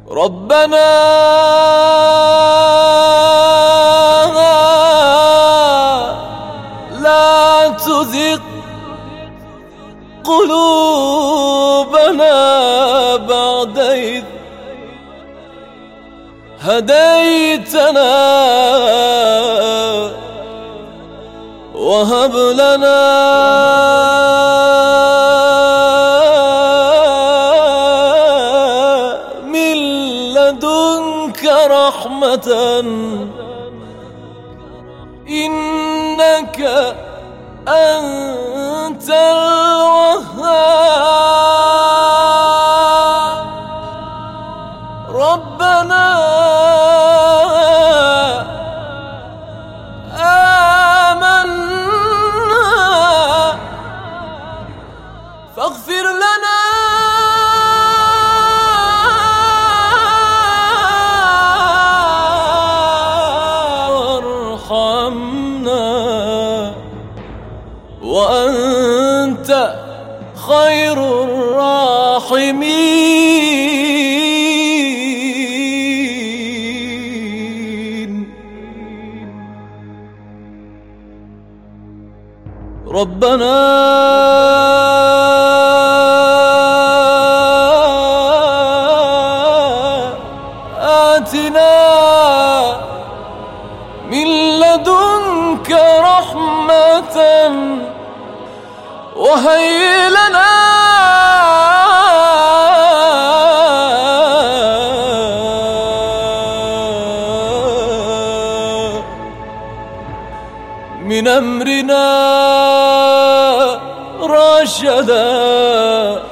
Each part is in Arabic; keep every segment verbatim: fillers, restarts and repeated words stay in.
ربنا لا تزغ قلوبنا بعد إذ هديتنا وهب لنا من لدنك رحمة إنك أنت الوهاب. ربنا آمنا فاغفر لنا وارحمنا وأنت خير الراحمين. ربنا آتنا من لدنك رحمة وهيئ لنا من أمرنا رشدا.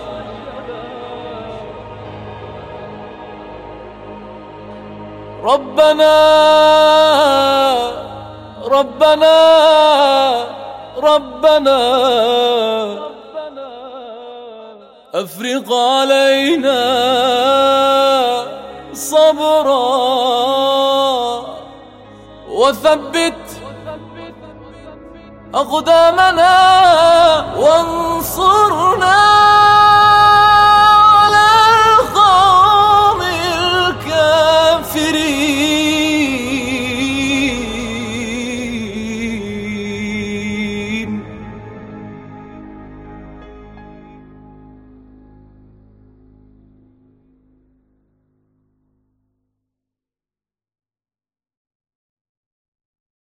ربنا ربنا ربنا أفرغ علينا صبرا وثبت أقدامنا